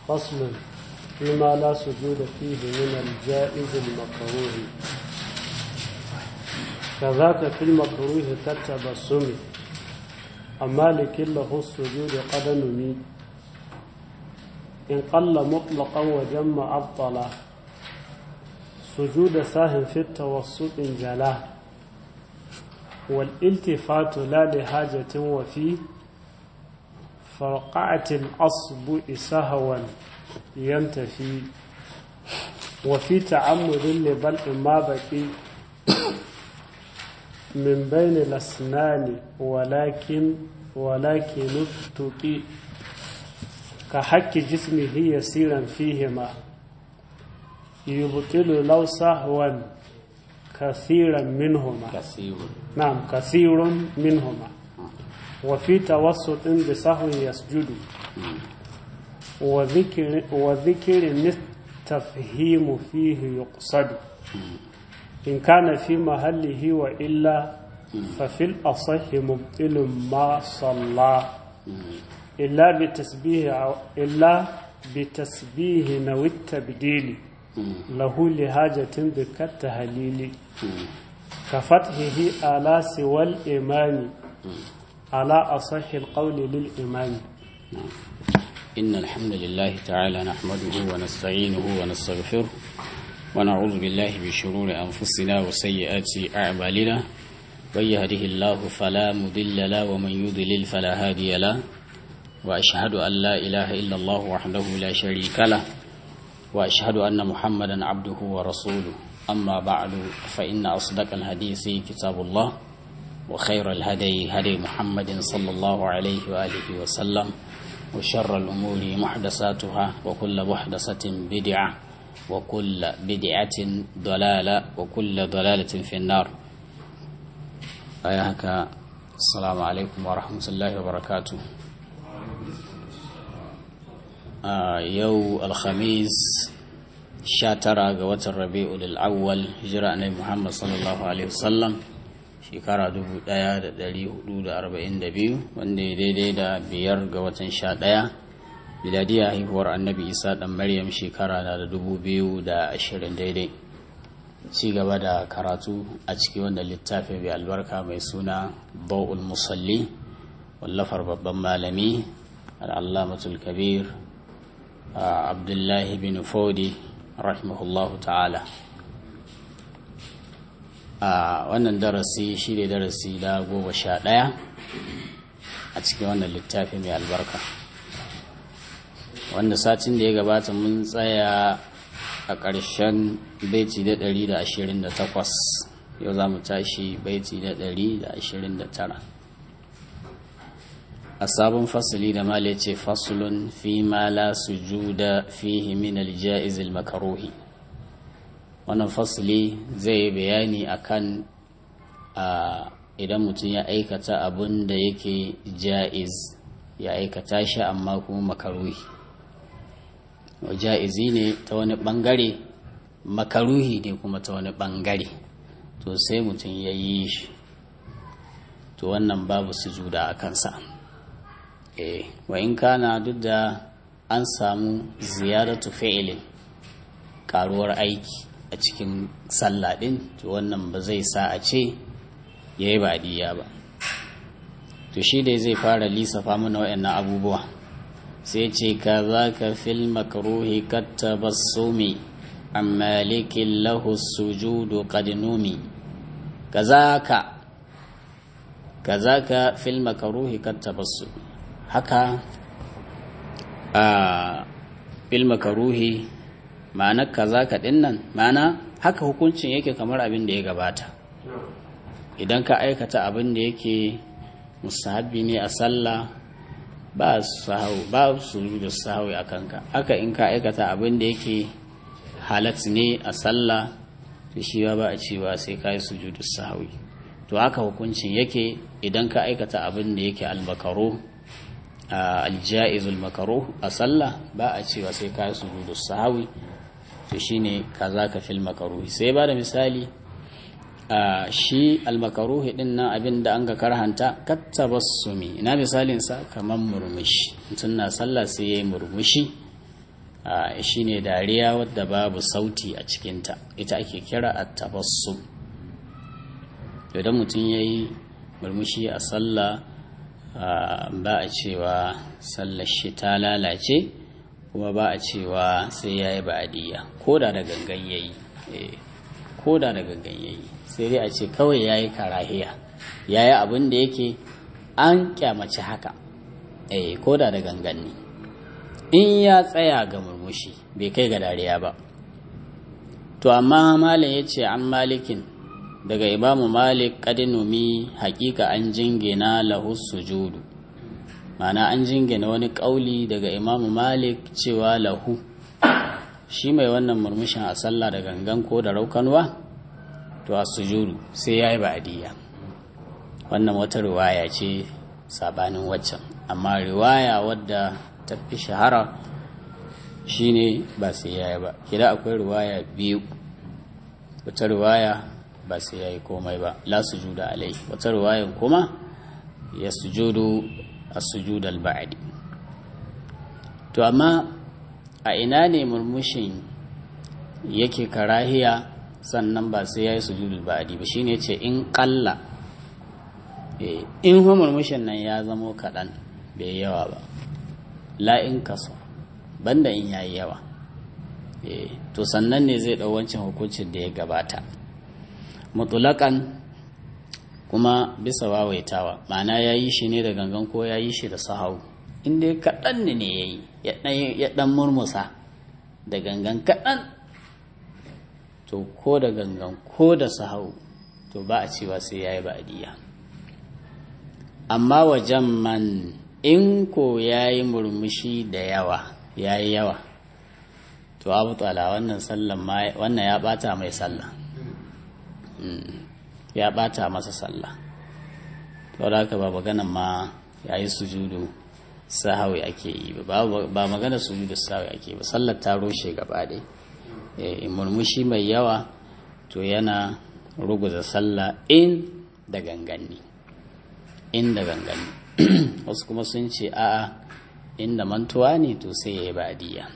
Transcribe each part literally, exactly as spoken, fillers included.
فصل فيما لا سجود فيه من الجائز المكروه. كذاك في المكروه كالتبسم، أما لكن له السجود قد نمي، إن قل مطلقا وجم أبطلا، سجود ساه في التوسط جلاه، والالتفات لا لحاجة وفي فرقعة الأصبع سهوا ينتفي، وفي تعمد لبلع ما بقي من بين الأسنان ولكن ولكن اتقي، كحك جسمه يسيرا فيهما يبطل لو سهوا كثيرا منهما كثير نعم كثير منهما، وفي توسط بسهو يسجد، وذكر وذكر التفهيم فيه يقصد، إن كان في محله وإلا ففي الأصح مبطل ما صلى، إلا بتسبيه أو إلا بتسبيه أو التبديل له لحاجة بكالتهليل، كفتحه على سوى الإمام على أصح القول للإمام. إن الحمد لله تعالى نحمده ونستعينه ونستغفره ونعوذ بالله من شرور أنفسنا وسيئات أعمالنا، من يهده الله فلا مضل له ومن يضلل فلا هادي له، وأشهد أن لا إله إلا الله وحده لا شريك له، وأشهد أن محمدا عبده ورسوله. أما بعد، فإن أصدق الحديث كتاب الله، وخير الهدي هدي محمد صلى الله عليه وآله وسلم، وشر الأمور محدثاتها، وكل محدثة بدعة، وكل بدعة ضلالة، وكل ضلالة في النار. أيهك السلام عليكم ورحمة الله وبركاته. آه يو الخميس شاترا قوات الربيع الأول هجرة النبي محمد صلى الله عليه وسلم shekara dubu ɗaya da ɗari hudu da arba'in da biyu, wanda ya daidai da biyar ga watan sha ɗaya miladiya haihuwar annabi isa ɗan maryam shekara na da dubu biyu da ashirin daidai. Ci gaba da karatu a cikin wannan littafi mai albarka mai suna bau'ul musalli, wallafar babban malami al'allamatul kabir abdullahi bin fodi rahimahullahu ta'ala. a wannan darasi shi ne darasi da goma sha ɗaya a cikin wannan littafi mai albarka, wanda satin da ya gabata mun tsaya a ƙarshen baiti da ɗari da ashirin da takwas, yau za mu tashi baiti da ɗari da ashirin da tara a sabon fasali da mala ce fasulun fi ma la sujuda fihi min al-ja'iz al-makruhi. Wannan fasili zai yi bayani akan idan mutum ya aikata abun da yake ja'iz, ya aikata shi amma kuma makaruhi. Ja'izi ne ta wani bangare, makaruhi ne kuma ta wani bangare, to sai mutum ya yi shi, to wannan babu sujuda a kansa. Eh, wa in kana duk da an samu ziyaratu fi'ilin, karuwar aiki a cikin sallah din, to wannan ba zai sa a ce yayi badiya ba. To shi dai zai fara lissafa mana wayannan abubuwa, sai ce kazaka fil makruhi katabassumi amma likin lahu sujudu qad numi. kazaka kazaka fil makruhi katabassumi, haka a fil makruhi ma'ana kaza ka dinnan, ma'ana haka hukuncin yake kamar abin da ya gabata. Idan ka aikata abin da yake musahabi ne a sallah, ba sahau ba sujudu sahwi akan ka. Haka in ka aikata abin da yake halat ne a sallah, to shi ba a cewa sai kai sujudu sahwi. To haka hukuncin yake idan ka aikata abin da yake al-makruh al-jaizul makruh a sallah, ba a cewa sai kai sujudu sahwi. To shine kaza ka fil makaruhi. Sai ba da misali, a shi al makaruhi din nan abin da an ga karhanta kattabassumi, ina misalin sa kaman murmushi. Mutum na sallah sai yayi murmushi, shine dariya wadda babu sauti a cikinta, ita ake kira at-tabassum. idan mutum yayi murmushi a sallah ba a cewa sallar shi ta lalace, kuma ba a cewa sai yayi ba'diyya, koda da gangan yayi koda da gangan yayi sai dai a ce kawai yayi karahiya, yayi abin da yake an kyamaci haka, eh koda da gangan ne, in ya tsaya ga murmushi bai kai ga dariya ba. To amma malam yace an malikin, daga imamu malik kadinumi hakika an jingina lahu sujudu, ma'ana an jingina wani kauli daga imamu malik cewa lahu, shi mai wannan murmushin a sallah da gangan ko da raukanwa, to a sujudu sai yayi ba'diyya. Wannan wata riwaya ce sabanin waccan, amma riwaya wadda ta fi shahara shine ba sai yayi ba. Kida akwai riwaya biyu, wata riwaya ba sai yayi komai ba, la sujuda alai, wata riwayan kuma ya sujudu as-sujud al-ba'di. To amma a ina ne murmushin yake karahiya sannan ba sai yayi sujudul ba'di ba? Shine yace in qalla, eh in murmushin nan ya zamo kadan bai yawa ba, la in kaso, banda in yayi yawa, eh to sannan ne zai dau wancan hukuncin da ya gabata mutlaqan, kuma bisa wawaitawa, ma'ana yayi shi ne da gangan ko yayi shi da sahau, in dai kadan ne yayi ya dan murmusa da gangan kadan, to ko da gangan ko da sahau to ba a cewa sai yayi ba'diyya. Amma wajen man, in ko yayi murmushi da yawa yayi yawa, to abu tsala wannan sallan ma wannan ya bata mai sallah, ya bata masa sallah. To da haka ba maganan ma yayi sujudu sahawi ake yi ba, ba magana sujudu sahawi ake ba, sallar ta roshe gaba dai. Eh murmushi mai yawa to yana ruguza sallah in da gangani, in da gangani. Wasu kuma sun ce a'a inda mantuwa ne to sai yayi ba'diyya.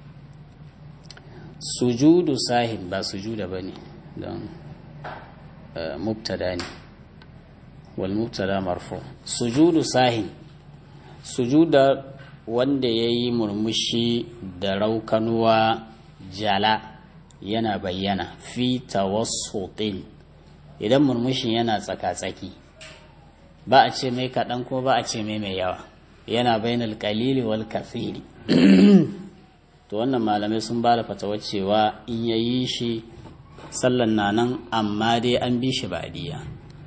Sujudu sahib ba sujuda bane, don mubtada ne, wal mubtada marfu. Sujudu sahib, sujuda wanda yayi murmushi da raukanuwa jala, yana bayyana fi tawassutin, idan murmushin yana tsaka-tsaki, ba a ce mai kaɗan ko ba a ce mai mai yawa, yana bainal qalili wal kathiri. To wannan malamai sun ba da fatawar cewa in yayi shi sallan na nan, amma dai an bi shi ba'diyya.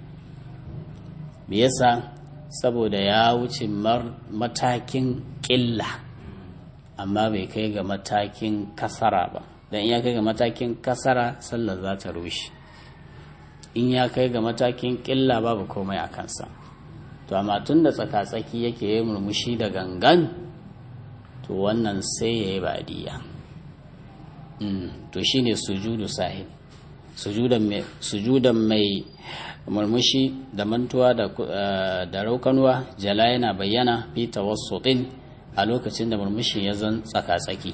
Me yasa? Saboda ya wuce matakin ƙilla, amma bai kai ga matakin kasara ba. Dan in ya kai ga matakin kasara sallar za ta rushe, in ya kai ga matakin ƙilla babu komai a kansa. To amma tun da tsaka-tsaki yake yi murmushi da gangan, to wannan sai ya yi ba'diyya. To shine sujudu sahib, sujudan mai murmushi da mantuwa da raukanuwa jala, yana bayyana fi tawassutin, a lokacin da murmushi ya zan tsaka-tsaki.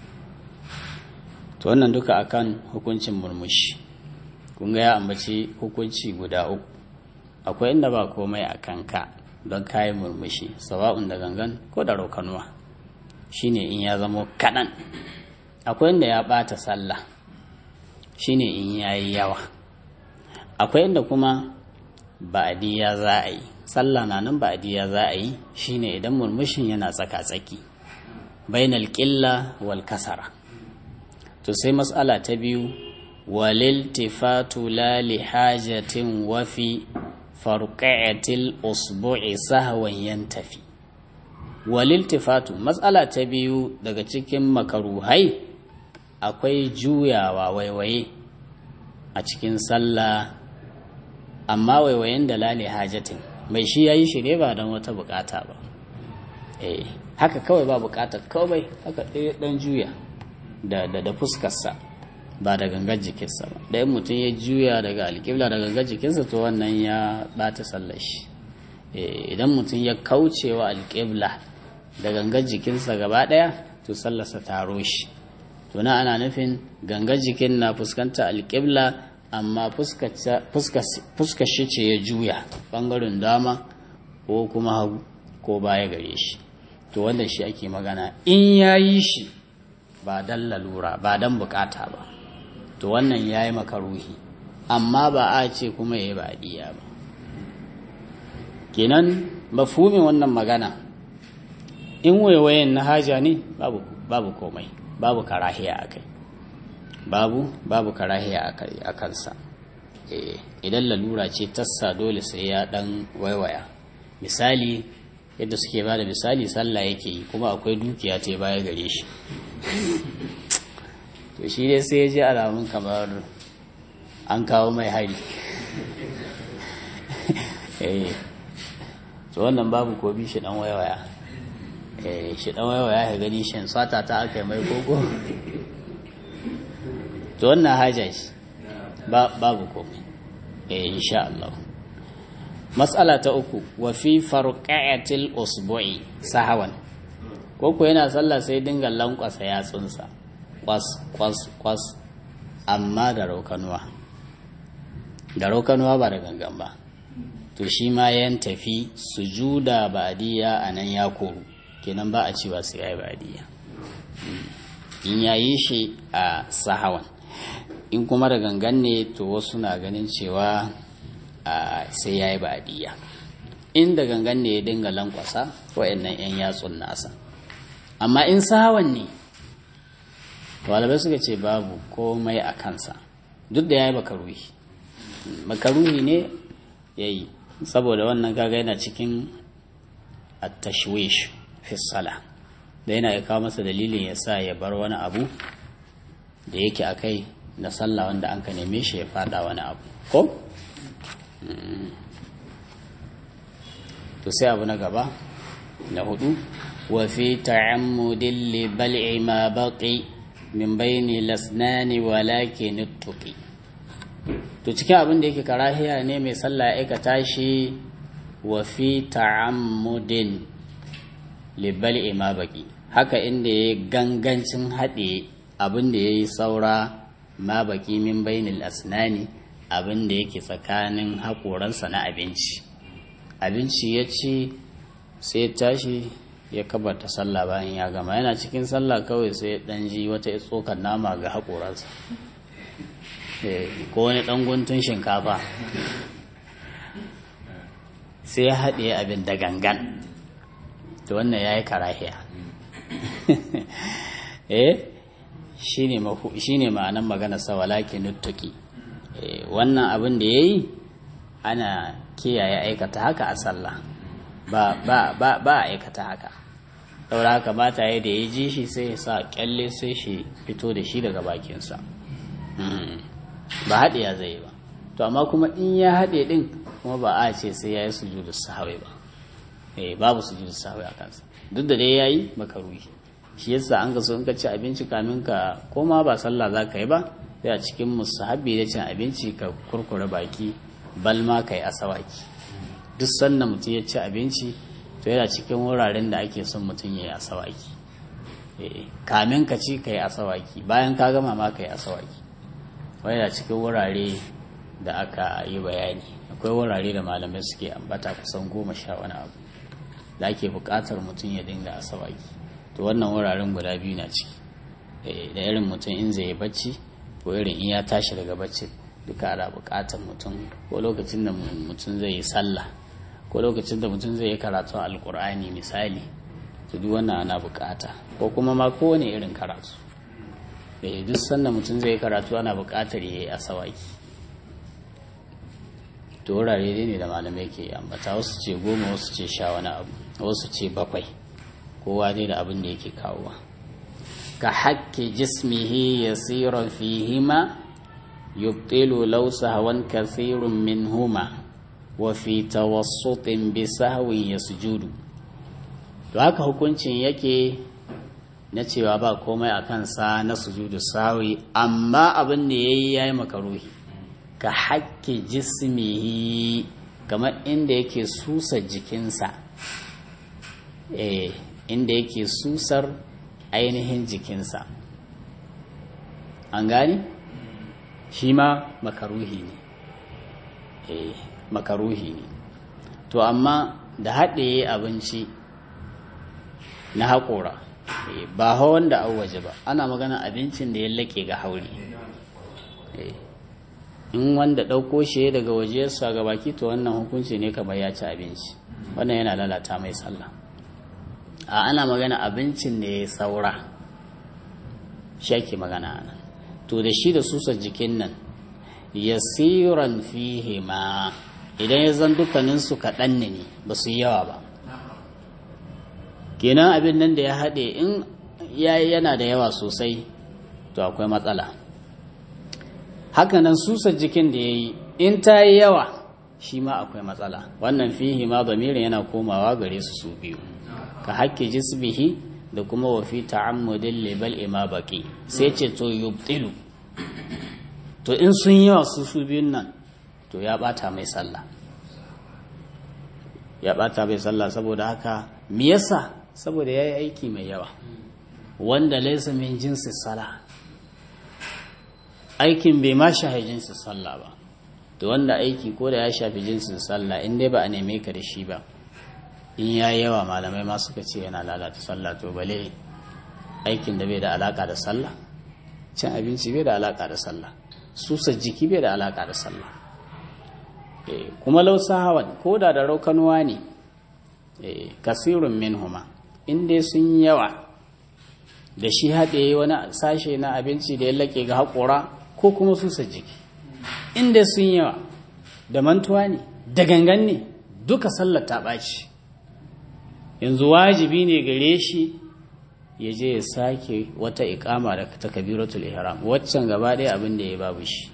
To wannan duka akan hukuncin murmushi. Kun ga ya ambaci hukunci guda uku. Akwai inda ba komai a kanka don kayi murmushi, sawa'un da gangan ko da raukanuwa, shine in ya zamo kaɗan. Akwai inda ya ɓata sallah, shine in yayi yawa. Akwai inda kuma ba'diyya za a yi, sallah na nan ba'diyya za a yi, shine idan murmushin yana tsaka-tsaki bainal qilla wal kasara. To sai mas'ala ta biyu, waliltifatu la li hajatin wa fi farqatil usbu'i sahwan yantafi. Waliltifatu, mas'ala ta biyu daga cikin makaruhai, akwai juyawa waiwaye a cikin sallah, amma waiwayen da la li hajatin, mai shi yayi shi ne ba don wata bukata ba, eh haka kawai ba bukatar kawai, haka ɗaya ɗan juya da da fuskarsa, ba da gangar jikinsa ba. da yin mutum ya juya daga alƙibla da gangar jikinsa, to wannan ya ɓata sallar shi. idan mutum ya kaucewa alƙibla da gangar jikinsa gaba ɗaya, to sallarsa ta roshi. To na ana nufin gangar jikin na fuskanta alƙibla amma fuskar shi ce ya juya ɓangaren dama ko kuma hagu ko baya gare shi. To wanda shi ake magana in ya yi shi ba don lalura ba don bukata ba, to wannan ya yi makaruhi, amma ba a ce kuma ya yi ba'adiyya ba. kenan mafhumin wannan magana in waiwayen na haja ne babu babu komai, babu karahiya akai, babu babu karahiya akai a kansa. eh idan lalura ce tassa dole sai ya dan waiwaya. Misali yadda suke bada misali, sallah yake yi kuma akwai dukiya ta baya gare shi to shi dai sai ya ji alamun kamar an kawo mai hari eh to wannan babu ko bi shi dan waiwaya. eh shi dan waiwaya ya gani shin sata ta aka mai koko to wannan haja shi ba babu komai eh insha Allah. Mas'ala ta uku, wa fi farqatil usbu'i sahawan, koko yana sallah sai dinga lankwasa yatsunsa kwas kwas kwas amma da raukanuwa da raukanuwa ba da gangan ba, to shi ma yan tafi sujuda ba'diya anan ya koru, kenan ba a cewa sai yayi ba'diya in yayi shi a sahawan. In kuma da gangan ne to wasu na ganin cewa sai ya yi ba'adiyya. In da gangan ne ya dinga lankwasa wa'annan 'yan yatsun nasa. Amma in sahawan ne, walabai suka ce babu komai a kansa, duk da ya yi makaruhi. Makaruhi ne ya yi, saboda wannan gaga yana cikin at-tashwish fi sala, da yana ya kawo masa dalilin ya sa ya bar wani abu da yake a kai na sallah wanda an ka neme shi ya fada wani abu ko? To sai abu na gaba na hudu, wa fi ta'ammudin li bal'i ma baqi min bayni lasnani walakin tuqi. To cikin abin da yake karahiya ne mai sallah ya aikata shi, wa fi ta'ammudin li bal'i ma baqi, haka inda yayi gangancin haɗe abin da yayi saura ma baqi min bainil asnani, abin da yake tsakanin haƙoransa na abinci. Abinci ya ci sai ya tashi ya kabarta sallah bayan ya gama, yana cikin sallah kawai sai ya ɗan ji wata tsokar nama ga haƙoransa ko wani ɗan guntun shinkafa, sai ya haɗe abin da gangan, to wannan ya yi karahiya eh shi ne ma'anan magana sa walakin nuttuki. Wannan abin da ya yi ana kiyaye aikata haka a sallah, ba ba ba ba aikata haka. Saboda haka ba ta yi da ya ji shi sai ya sa kyalle sai shi fito da shi daga bakinsa, ba haɗe ya zai ba. To amma kuma in ya haɗe ɗin kuma ba a ce sai ya yi sujudu sahwi ba, eh babu sujudu sahwi a kansa, duk da dai ya yi makaruhi. Shi yasa an ga so in ka ci abinci kamin ka koma ba sallah za ka yi ba, sai a cikin musahabi da cin abinci ka kurkure baki, bal ma kai asawaki. Duk sannan mutum ya ci abinci to yana cikin wuraren da ake son mutum ya yi asawaki. eh kamin ka ci kai asawaki, bayan ka gama ma kai asawaki. Wai da cikin wurare da aka yi bayani, akwai wurare da malamai suke ambata kusan goma sha wani abu da ake buƙatar mutum ya dinga asawaki. To wannan wuraren guda biyu na ciki, da irin mutum in zai yi bacci ko irin in ya tashi daga bacci, duka ana buƙatar mutum, ko lokacin da mutum zai yi sallah ko lokacin da mutum zai yi karatun alkur'ani misali, to duk wannan ana buƙata, ko kuma ma kowane irin karatu. eh duk sanda mutum zai yi karatu ana buƙatar ya yi asawaki. To wurare ne da malamai ke ambata, wasu ce goma wasu ce sha wani abu wasu ce bakwai, kowa ne da abin da yake kawowa. Ka hakke jismihi yasiran fihima yubtilu law sahwan kathirun minhuma wa fi tawassutin bi sahwin yasjudu. To haka hukuncin yake na cewa ba komai a kansa na sujudu sahwi, amma abin da yayi yayi makaruhi. Ka hakke jismihi, kamar inda yake susa jikinsa, eh inda yake susar ainihin jikinsa an gani shi ma makaruhi ne eh makaruhi ne to amma da haɗe abinci na haƙora ba hawan da an waje ba ana magana abincin da ya laƙe ga hauri in wanda ɗauko shi daga waje sa ga baki to wannan hukunci ne kamar ya ci abinci wannan yana lalata mai sallah a ana magana abincin da ya saura shi ake magana nan to da shi da susar jikin nan yasiran fihi ma idan ya zan dukkaninsu kaɗan ne ba su yi yawa ba kenan abin nan da ya haɗe in yayi yana da yawa sosai to akwai matsala hakanan susar jikin da ya yi in ta yi yawa shi ma akwai matsala wannan fihi ma zamirin yana komawa gare su su biyu ka haƙƙi jisbihi da kuma wa fi ta'ammudin libal ima baki sai ce to yubtilu to in sun yawa su su biyun nan to ya bata mai sallah ya bata mai sallah saboda haka me yasa saboda yayi aiki mai yawa wanda laysa min jinsi sala aikin bai ma shafi jinsi sallah ba to wanda aiki ko da ya shafi jinsin sallah in dai ba a neme ka da shi ba in yayi yawa malamai ma suka ce yana lalata sallah to bale aikin da bai da alaka da sallah cin abinci bai da alaka da sallah susa jiki bai da alaka da sallah kuma lausa hawan ko da da raukanuwa ne kasirun minhuma in dai sun yawa da shi haɗe wani sashe na abinci da ya laƙe ga haƙora ko kuma susa jiki in dai sun yawa da mantuwa ne da gangan ne duka sallar ta ɓaci yanzu wajibi ne gare shi ya je ya sake wata iƙama da ta kabiratul ihram waccan gaba ɗaya abin da ya babu shi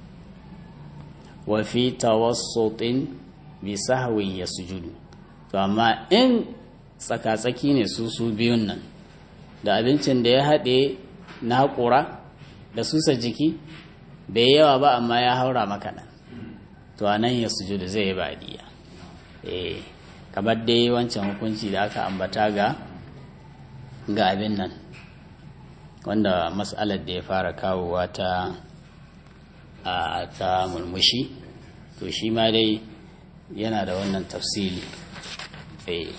wa fi tawassutin bi sahwin yasjudu to amma in tsaka-tsaki ne su su biyun nan da abincin da ya haɗe na haƙura da susa jiki bai yawa ba amma ya haura maka nan to a nan yasjudu zai yi badiya eh kamar dai wancan hukunci da aka ambata ga ga abin nan wanda mas'alar da ya fara kawowa ta a ta mulmushi to shi ma dai yana da wannan tafsili eh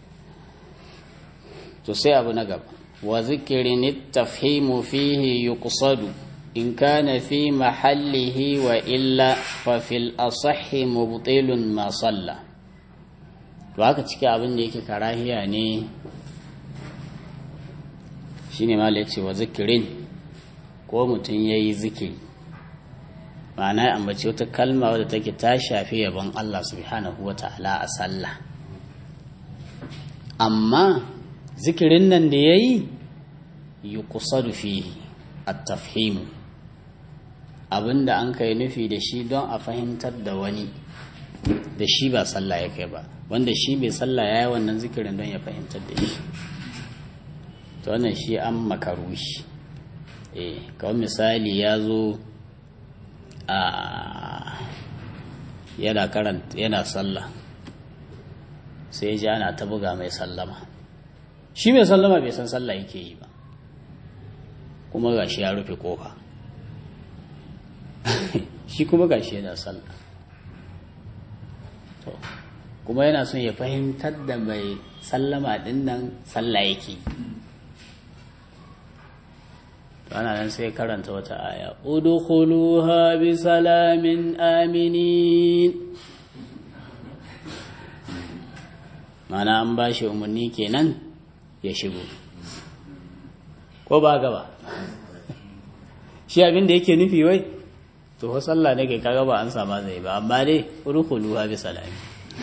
to sai abu na gaba wa zikirin at-tafhimu fihi yuqsadu in kana fi mahallihi wa illa fa fil asahhi mubtilun ma salla to haka cike abin da yake karahiya ne shine ma ya ce wa zikirin ko mutum yayi zikiri ma'ana ya ambaci wata kalma wadda take ta shafi yabon Allah subhanahu wata'ala a sallah amma zikirin nan da yayi yuqsadu fihi at-tafhim abinda an kai nufi da shi don a fahimtar da wani da shi ba sallah ya kai ba wanda shi bai sallah yayi wannan zikirin don ya fahimtar da shi to wannan shi an makarushi eh kawai misali ya zo a yana karanta yana sallah sai ji ana ta buga mai sallama shi mai sallama bai san sallah yake yi ba kuma gashi ya rufe kofa shi kuma gashi yana sallah to kuma yana son ya fahimtar da mai sallama din nan sallah yake to ana nan sai karanta wata aya udkhuluha bi salamin aminin mana an bashi umarni kenan ya shigo ko ba gaba shi abin da yake nufi wai to ho sallah ne kai kaga ba an sama zai ba amma dai urkhuluha bi salami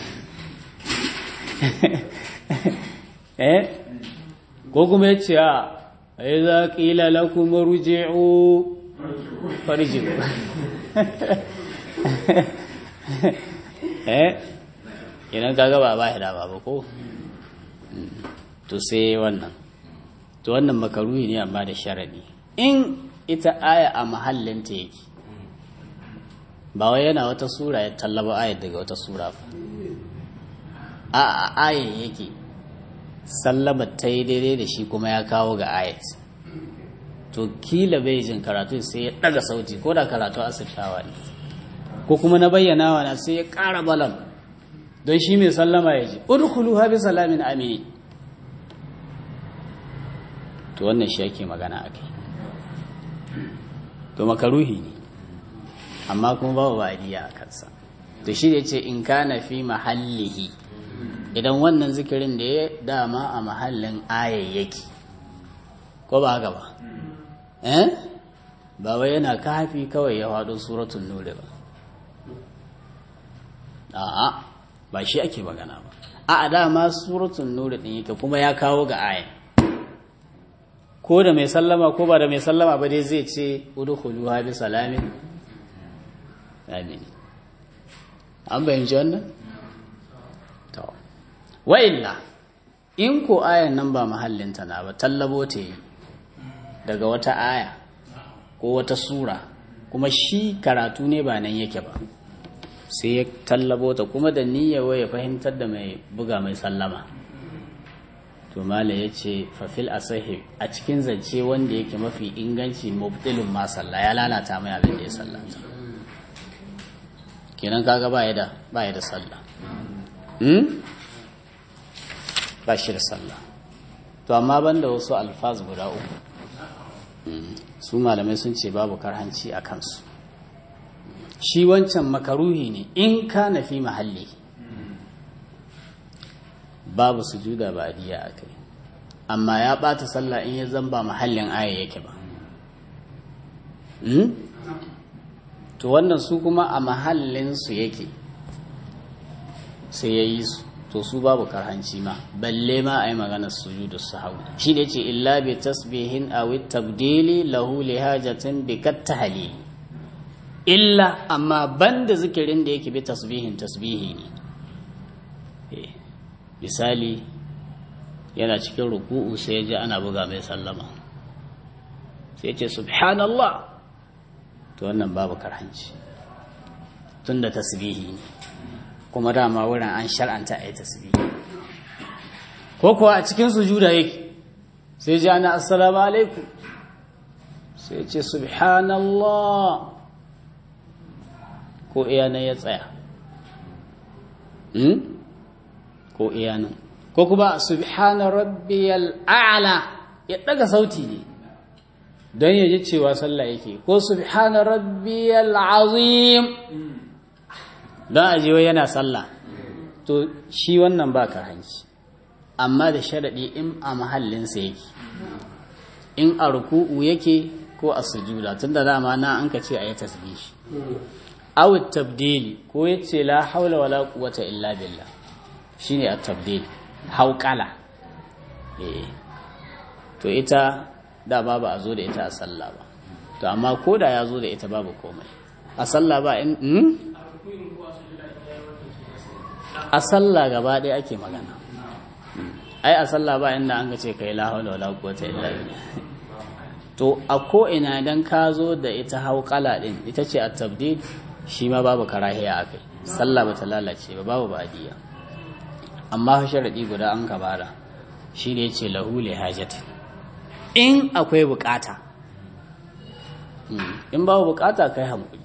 eh ko kuma yace a idza qila lakum ruj'u farji'u eh idan kaga ba ba hida ba ko to sai wannan to wannan makaruhi ne amma da sharadi in ita aya a mahallinta yake ba wai yana wata sura ya tallaba ayat daga wata sura ba a a aya yake sallama ta yi daidai da shi kuma ya kawo ga ayat to kila bai jin karatu sai ya daga sauti ko da karatu asirtawa ne ko kuma na bayyanawa na sai ya ƙara balam don shi mai sallama ya ji udkhuluha bi salamin amini to wannan shi yake magana akai to makaruhi ne amma kuma babu ba'diya a kansa to shi ne ce in kana fi mahallihi idan wannan zikirin da ya dama a mahallin ayayyaki ko ba haka ba eh ba wai yana kafi kawai ya faɗo suratul nur ba a'a ba shi ake magana ba a'a dama suratul nur din yake kuma ya kawo ga aya ko da mai sallama ko ba da mai sallama ba dai zai ce udkhuluha bi salamin amin an bayyana wannan to wa illa in ko ayan nan ba mahallin ta na ba tallabo ta yi daga wata aya ko wata sura kuma shi karatu ne ba nan yake ba sai ya tallabo ta kuma da niyyar ya fahimtar da mai buga mai sallama to mala ya ce fafil asahi a cikin zance wanda yake mafi inganci mubtilun ma sallah ya lalata mai abin da ya sallata kenan kaga ba ya da ba ya da sallah hmm ba shi da sallah to amma banda wasu alfaz guda uku su malamai sun ce babu karhanci a kansu shi wancan makaruhi ne in ka na fi mahalli babu sujuda ba adiya a kai amma ya ɓata sallah in ya zamba mahallin aya yake ba to wannan su kuma a mahallinsu yake sai ya yi su to su babu karhanci ma balle ma a yi maganar sujudu sahawi shi da ce illa bi tasbihin aw tabdili lahu li hajatin bi kattahali illa amma banda zikirin da yake bi tasbihin tasbihi ne misali yana cikin ruku'u sai ya ji ana buga mai sallama sai ya ce subhanallah to wannan babu karhanci tunda tasbihi ne kuma dama wurin an shar'anta a yi tasbihi ko kuwa a cikin sujuda yake sai ji ana assalamu alaikum sai ce subhanallah ko iyanan ya tsaya ko iyanan ko kuma subhana rabbiyal a'la ya daga sauti ne don ya ji cewa sallah yake ko subhana rabbiyal azim don a jiwa yana sallah to shi wannan ba karhanci amma da sharaɗi in a mahallinsa yake in a ruku'u yake ko a sujuda tun da dama na an ka ce a yi tasbihi aw tabdili ko yace la haula wala quwwata illa billah shine at-tabdil hauqala eh to ita da babu a zo da ita a sallah ba to amma koda ya zo da ita babu komai a sallah ba in a sallah gaba ɗaya ake magana ai a sallah ba inda an ga ce kai la hawla wala quwwata illa billah to a ko ina dan ka zo da ita hauqala din ita ce at-tabdil shi ma babu karahiya akai sallah bata lalace ba babu badiya amma sharadi guda an kabara shi ne yace lahu li hajati in akwai bukata in babu bukata kai hankuli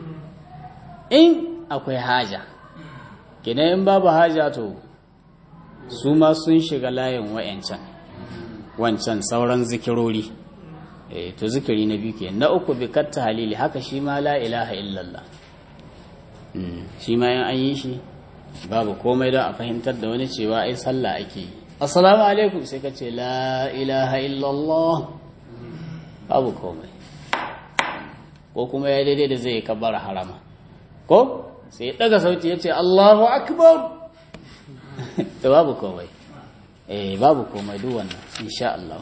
in akwai haja kenan in babu haja to su ma sun shiga layin wayancan wancan sauran zikirori eh to zikiri na biyu kenan na uku bi katta halili haka shi ma la ilaha illallah shi ma yan an yi shi babu komai don a fahimtar da wani cewa ai sallah ake yi assalamu alaikum sai ka ce la ilaha illallah babu komai ko kuma ya daidai da zai kabbara harama ko sai daga sauti ya ce Allahu akbar to babu komai eh babu komai duk wannan insha Allah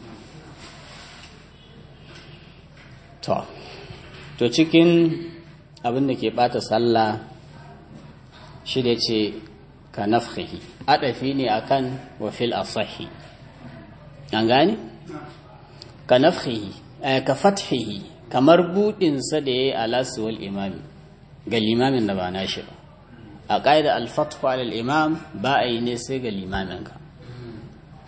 to to cikin abin da ke bata sallah shi da ce ka nafkhihi adafi ne akan wa fil asahi an gane ka nafkhihi ka fathihi kamar budin sa da yayi alasu wal imami ga limamin da ba nashi ba a qaida al fathu ala al imam ba a yi ne sai ga limamin ka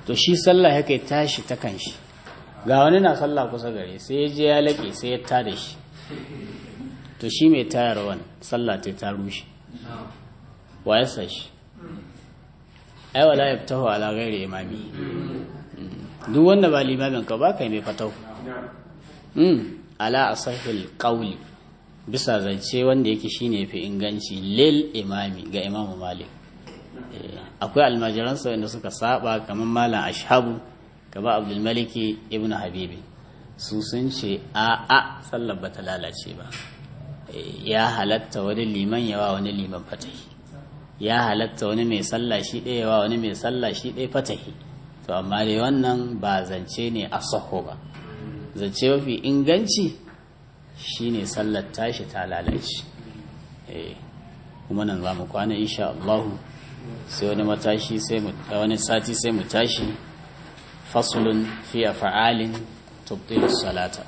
to shi sallah ya kai tashi ta kanshi ga wani na sallah kusa gare sai ya je ya laƙe sai ya tada shi to shi mai tayarwan sallah ta ta rushe wa ya sa shi ai wala yaftahu ala ghairi imami duk wanda ba limamin ka ba kai mai fatau mm ala asahil qawli bisa zance wanda yake shine fi inganci lil imami ga imamu malik akwai almajiran sa wanda suka saba kamar malam ashabu kamar abdul maliki ibn habibi su sun ce a a sallar bata lalace ba ya halatta wani liman yawa wani liman fatahi ya halatta wani mai sallah shi ɗaya yawa wani mai sallah shi ɗaya fatahi to amma dai wannan ba zance ne a saho ba zance mafi inganci shine sallar tashi ta lalace kuma nan za mu kwana insha Allah sai wani matashi sai mu wani sati sai mu tashi faslun fi af'alin tubtilu salata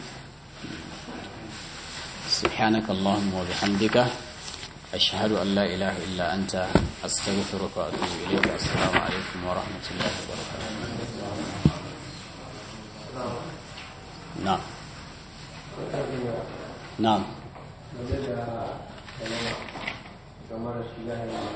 subhanaka allahumma wa bihamdika ashhadu an la ilaha illa anta astaghfiruka wa atubu ilayk assalamu alaikum wa rahmatullahi wa barakatuh na'am na'am